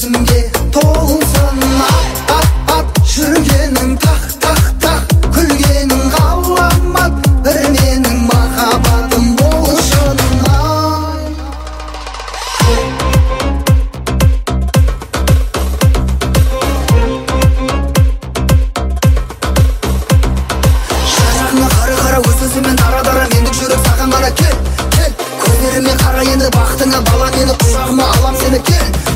сезімге толсын. Ат жүргенің тақ тақ тақ, күлгенің ғаламат, бір менің махаббатым болшын. Жан-жағыңа қара-қара өз өзімен ара-дара, мендік жүрек саған ғана кел, кел. Көздеріме қара енді бақытыңа бала, мені құшағыма алам сені, кел.